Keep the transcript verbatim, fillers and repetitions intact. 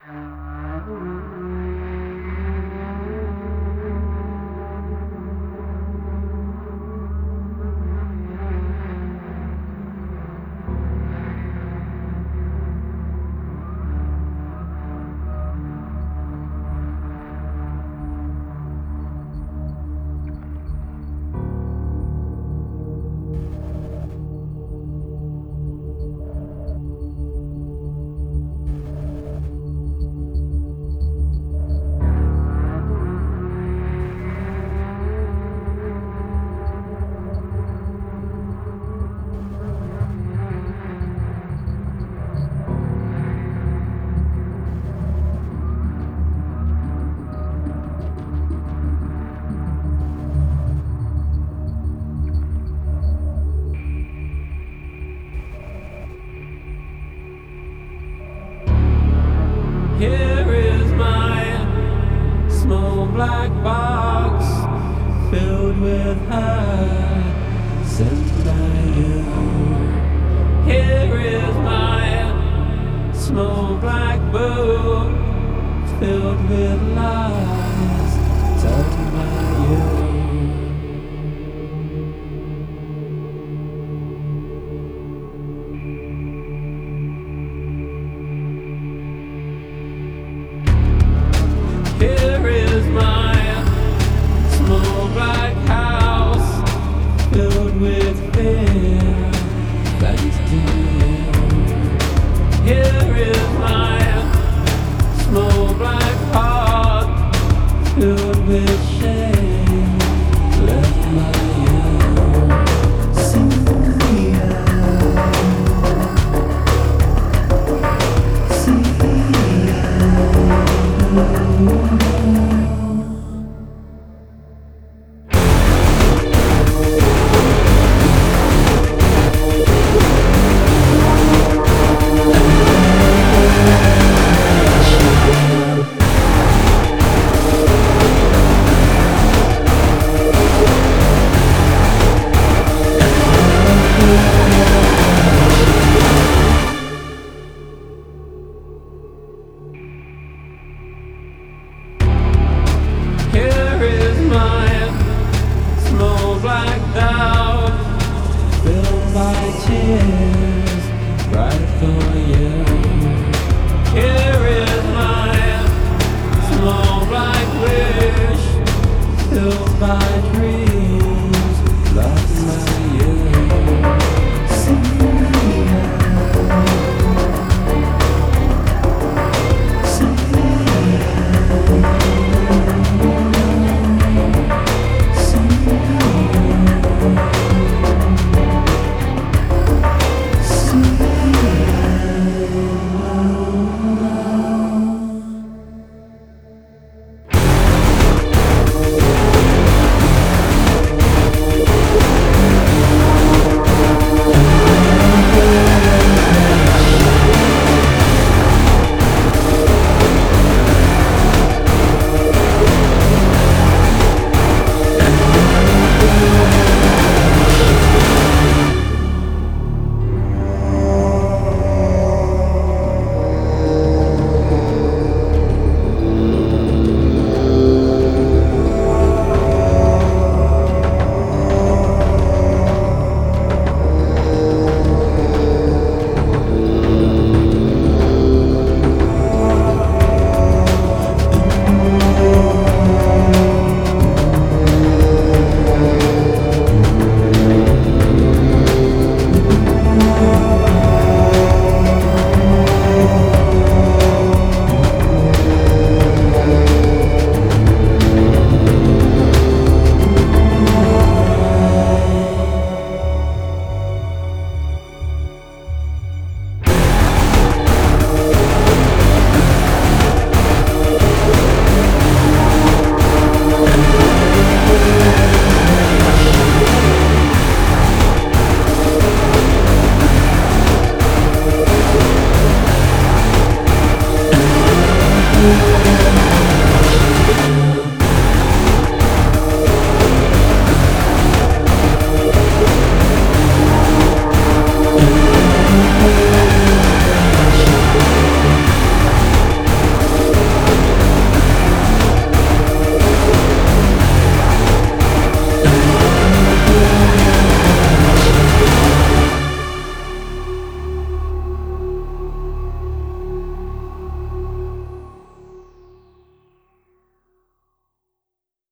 Here is my small black box filled with heart sent by you. Here is my small black book filled with lies told by you. Here is my small black house filled with fear, thanks to you. Here is my small black heart filled with shame, left by you. Cynthia, Cynthia. Here is my small black dove filled by tears right for you.